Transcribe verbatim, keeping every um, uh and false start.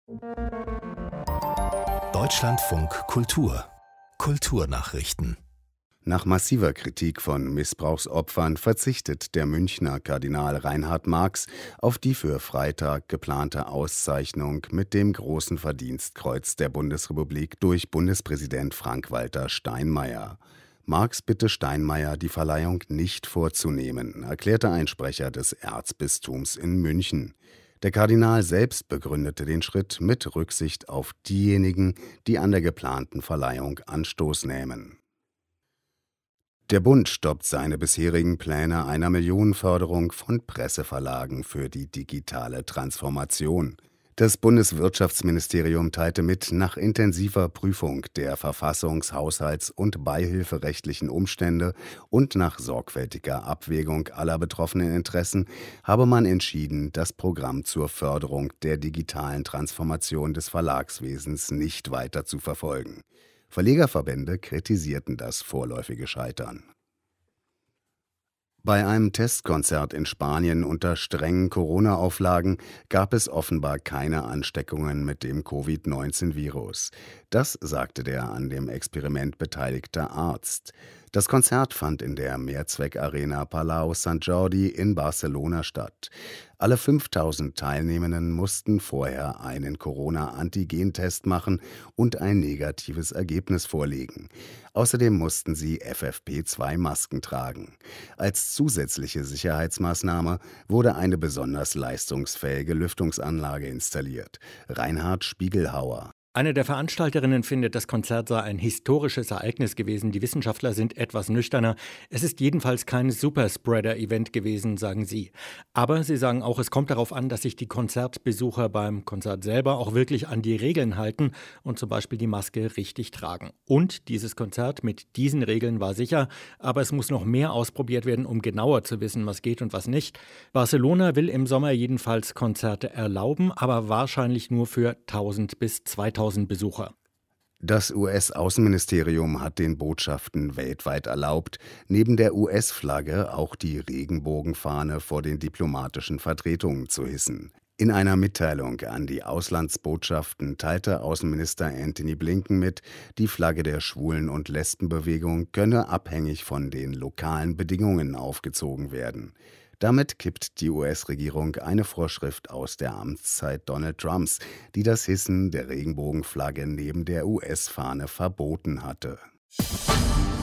Deutschlandfunk Kultur Kulturnachrichten. Nach massiver Kritik von Missbrauchsopfern verzichtet der Münchner Kardinal Reinhard Marx auf die für Freitag geplante Auszeichnung mit dem Großen Verdienstkreuz der Bundesrepublik durch Bundespräsident Frank-Walter Steinmeier. Marx bitte Steinmeier, die Verleihung nicht vorzunehmen, erklärte ein Sprecher des Erzbistums in München. Der Kardinal selbst begründete den Schritt mit Rücksicht auf diejenigen, die an der geplanten Verleihung Anstoß nähmen. Der Bund stoppt seine bisherigen Pläne einer Millionenförderung von Presseverlagen für die digitale Transformation. Das Bundeswirtschaftsministerium teilte mit, nach intensiver Prüfung der verfassungs-, haushalts- und beihilferechtlichen Umstände und nach sorgfältiger Abwägung aller betroffenen Interessen habe man entschieden, das Programm zur Förderung der digitalen Transformation des Verlagswesens nicht weiter zu verfolgen. Verlegerverbände kritisierten das vorläufige Scheitern. Bei einem Testkonzert in Spanien unter strengen Corona-Auflagen gab es offenbar keine Ansteckungen mit dem Covid neunzehn Virus. Das sagte der an dem Experiment beteiligte Arzt. Das Konzert fand in der Mehrzweckarena Palau Sant Jordi in Barcelona statt. Alle fünftausend Teilnehmenden mussten vorher einen Corona-Antigen-Test machen und ein negatives Ergebnis vorlegen. Außerdem mussten sie F F P zwei Masken tragen. Als zusätzliche Sicherheitsmaßnahme wurde eine besonders leistungsfähige Lüftungsanlage installiert. Reinhard Spiegelhauer. Eine der Veranstalterinnen findet, das Konzert sei ein historisches Ereignis gewesen. Die Wissenschaftler sind etwas nüchterner. Es ist jedenfalls kein Superspreader-Event gewesen, sagen sie. Aber sie sagen auch, es kommt darauf an, dass sich die Konzertbesucher beim Konzert selber auch wirklich an die Regeln halten und zum Beispiel die Maske richtig tragen. Und dieses Konzert mit diesen Regeln war sicher, aber es muss noch mehr ausprobiert werden, um genauer zu wissen, was geht und was nicht. Barcelona will im Sommer jedenfalls Konzerte erlauben, aber wahrscheinlich nur für tausend bis zweitausend Besucher. Das U S-Außenministerium hat den Botschaften weltweit erlaubt, neben der U S-Flagge auch die Regenbogenfahne vor den diplomatischen Vertretungen zu hissen. In einer Mitteilung an die Auslandsbotschaften teilte Außenminister Antony Blinken mit, die Flagge der Schwulen- und Lesbenbewegung könne abhängig von den lokalen Bedingungen aufgezogen werden. Damit kippt die U S-Regierung eine Vorschrift aus der Amtszeit Donald Trumps, die das Hissen der Regenbogenflagge neben der U S-Fahne verboten hatte.